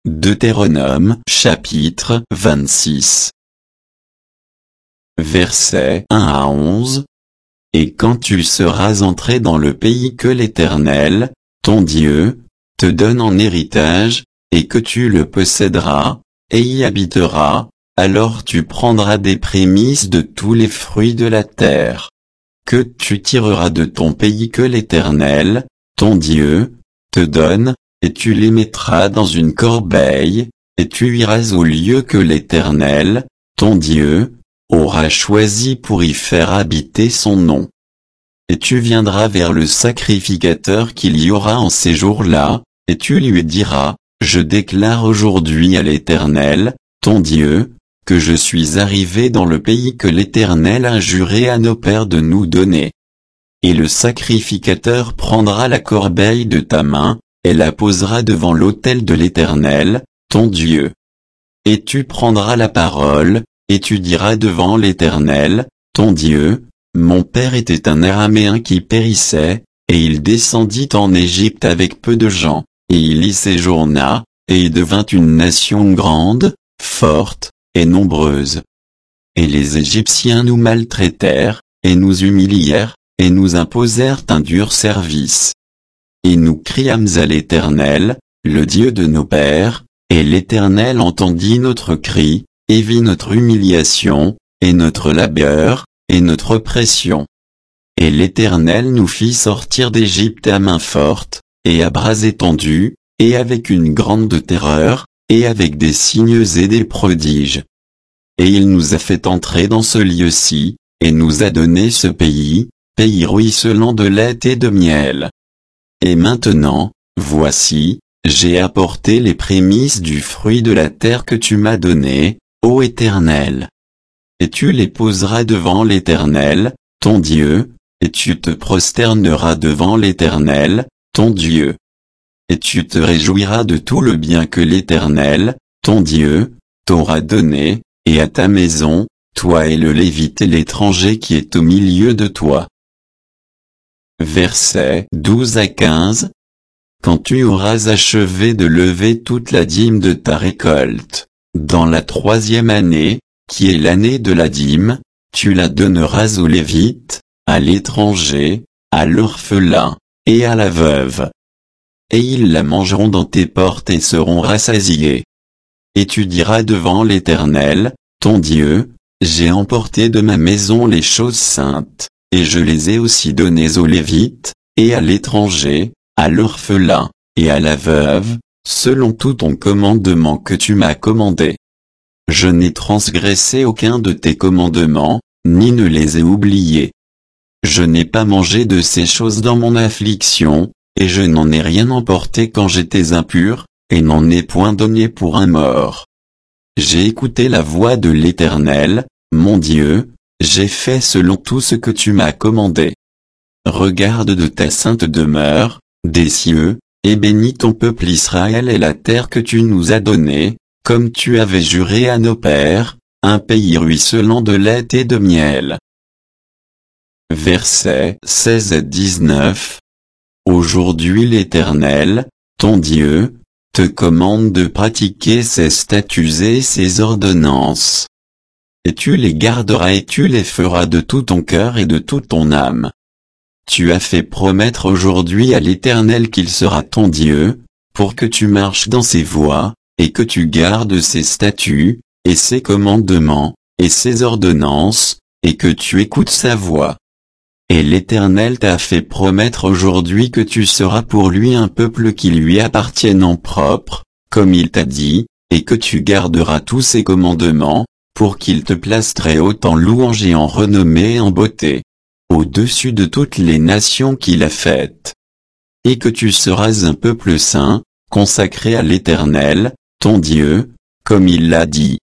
Deutéronome chapitre 26. Versets 1 à 11. Et quand tu seras entré dans le pays que l'Éternel, ton Dieu, te donne en héritage, et que tu le posséderas, et y habiteras, alors tu prendras des prémices de tous les fruits de la terre, que tu tireras de ton pays que l'Éternel, ton Dieu, te donne, et tu les mettras dans une corbeille, et tu iras au lieu que l'Éternel, ton Dieu, aura choisi pour y faire habiter son nom. Et tu viendras vers le sacrificateur qu'il y aura en ces jours-là, et tu lui diras, je déclare aujourd'hui à l'Éternel, ton Dieu, que je suis arrivé dans le pays que l'Éternel a juré à nos pères de nous donner. Et le sacrificateur prendra la corbeille de ta main, et la posera devant l'autel de l'Éternel, ton Dieu. Et tu prendras la parole, et tu diras devant l'Éternel, ton Dieu, mon père était un Araméen qui périssait, et il descendit en Égypte avec peu de gens, et il y séjourna, et il devint une nation grande, forte, et nombreuse. Et les Égyptiens nous maltraitèrent, et nous humilièrent, et nous imposèrent un dur service. Et nous criâmes à l'Éternel, le Dieu de nos pères, et l'Éternel entendit notre cri, et vit notre humiliation, et notre labeur, et notre oppression. Et l'Éternel nous fit sortir d'Égypte à main forte, et à bras étendus, et avec une grande terreur, et avec des signes et des prodiges. Et il nous a fait entrer dans ce lieu-ci, et nous a donné ce pays, pays ruisselant de lait et de miel. Et maintenant, voici, j'ai apporté les prémices du fruit de la terre que tu m'as donné, ô Éternel. Et tu les poseras devant l'Éternel, ton Dieu, et tu te prosterneras devant l'Éternel, ton Dieu. Et tu te réjouiras de tout le bien que l'Éternel, ton Dieu, t'aura donné, et à ta maison, toi et le Lévite et l'étranger qui est au milieu de toi. Versets 12 à 15. Quand tu auras achevé de lever toute la dîme de ta récolte, dans la 3e année, qui est l'année de la dîme, tu la donneras aux Lévites, à l'étranger, à l'orphelin, et à la veuve. Et ils la mangeront dans tes portes et seront rassasiés. Et tu diras devant l'Éternel, ton Dieu, j'ai emporté de ma maison les choses saintes, et je les ai aussi données aux Lévites, et à l'étranger, à l'orphelin, et à la veuve, selon tout ton commandement que tu m'as commandé. Je n'ai transgressé aucun de tes commandements, ni ne les ai oubliés. Je n'ai pas mangé de ces choses dans mon affliction, et je n'en ai rien emporté quand j'étais impur, et n'en ai point donné pour un mort. J'ai écouté la voix de l'Éternel, mon Dieu, j'ai fait selon tout ce que tu m'as commandé. Regarde de ta sainte demeure, des cieux, et bénis ton peuple Israël et la terre que tu nous as donnée, comme tu avais juré à nos pères, un pays ruisselant de lait et de miel. Versets 16 à 19. Aujourd'hui l'Éternel, ton Dieu, te commande de pratiquer ses statuts et ses ordonnances. Et tu les garderas et tu les feras de tout ton cœur et de toute ton âme. Tu as fait promettre aujourd'hui à l'Éternel qu'il sera ton Dieu, pour que tu marches dans ses voies, et que tu gardes ses statuts, et ses commandements, et ses ordonnances, et que tu écoutes sa voix. Et l'Éternel t'a fait promettre aujourd'hui que tu seras pour lui un peuple qui lui appartienne en propre, comme il t'a dit, et que tu garderas tous ses commandements, pour qu'il te place très haut en louange et en renommée et en beauté, au-dessus de toutes les nations qu'il a faites. Et que tu seras un peuple saint, consacré à l'Éternel, ton Dieu, comme il l'a dit.